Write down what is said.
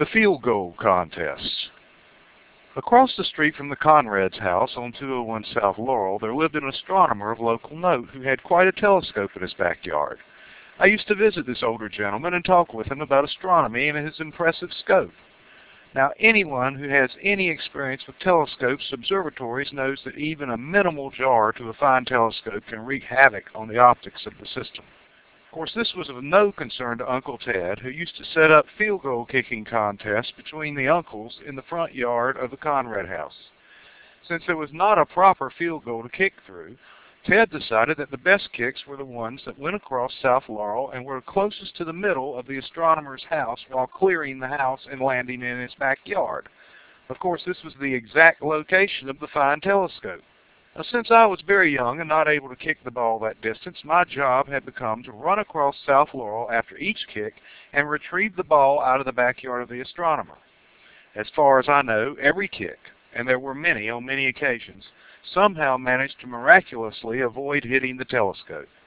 The Field Goal Contest. Across the street from the Conrad's house on 201 South Laurel, there lived an astronomer of local note who had quite a telescope in his backyard. I used to visit this older gentleman and talk with him about astronomy and his impressive scope. Now, anyone who has any experience with telescopes, observatories, knows that even a minimal jar to a fine telescope can wreak havoc on the optics of the system. Of course, this was of no concern to Uncle Ted, who used to set up field goal kicking contests between the uncles in the front yard of the Conrad house. Since there was not a proper field goal to kick through, Ted decided that the best kicks were the ones that went across South Laurel and were closest to the middle of the astronomer's house while clearing the house and landing in his backyard. Of course, this was the exact location of the fine telescope. Now, since I was very young and not able to kick the ball that distance, my job had become to run across South Laurel after each kick and retrieve the ball out of the backyard of the astronomer. As far as I know, every kick, and there were many on many occasions, somehow managed to miraculously avoid hitting the telescope.